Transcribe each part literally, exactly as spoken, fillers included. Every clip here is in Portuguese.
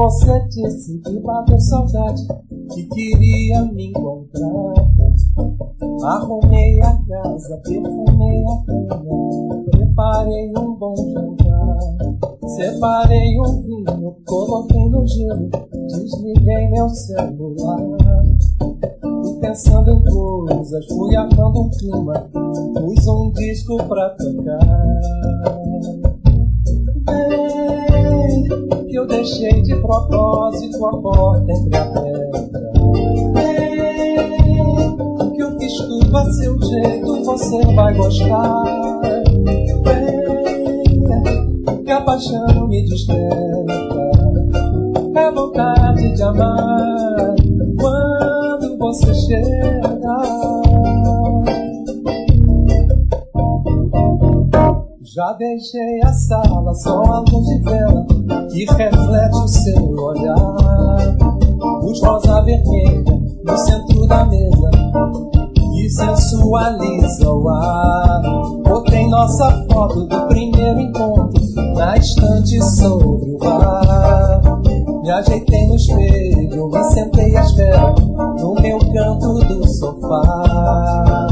você disse que bateu saudade, que queria me encontrar, arrumei a casa, perfumei a cama, preparei um bom jantar, separei um vinho, coloquei no gelo, desliguei meu celular. E pensando em coisas, fui armando um clima, pus um disco pra tocar. Vem, que eu deixei de propósito a porta entreaberta. Vem, que eu fiz tudo a seu jeito, você vai gostar. Vem, que a paixão me desperta, é vontade de amar quando você chega. Já deixei a sala, só a luz de vela que reflete o seu olhar. Luz rosa vermelha no centro da mesa que sensualiza o ar. Botei nossa foto do primeiro encontro na estante sobre o bar. Me ajeitei no espelho, me sentei à espera no meu canto do sofá.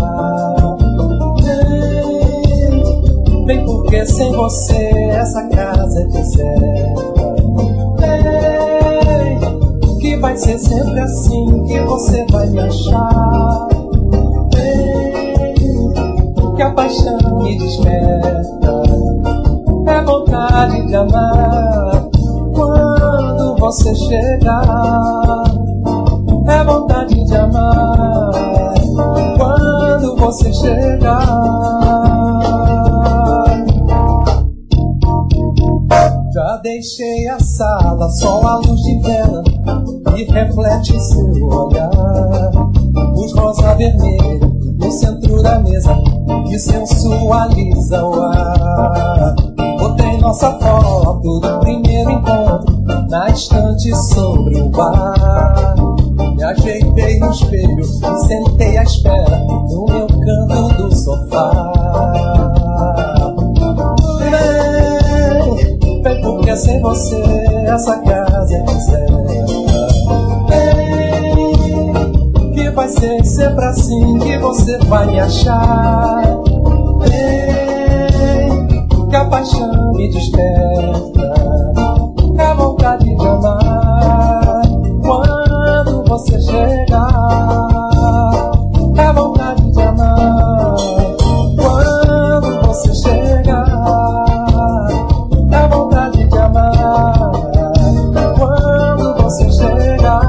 Vem, vem porque sem você essa casa é deserta. Vem, que vai ser sempre assim, que você vai me achar. Vem, que a paixão me desperta, é vontade de amar quando você chegar. É vontade de amar quando você chegar. Já deixei a sala, só a luz de vela que reflete seu olhar. Luz rosa vermelha no centro da mesa que sensualiza o ar. Botei nossa foto do primeiro encontro na estante sobre o bar. Me ajeitei no espelho e sentei à espera no meu canto do sofá. Vem, vem porque sem você essa casa é deserta. Vem, que vai ser sempre assim, que você vai me achar. Vem, que a paixão me desperta, é vontade de amar quando você chegar. É vontade de amar quando você chegar. É vontade de amar quando você chegar.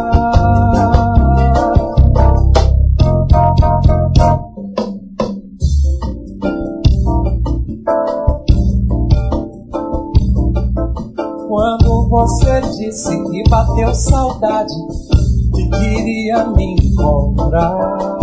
Quando você disse que bateu saudade e queria me encontrar,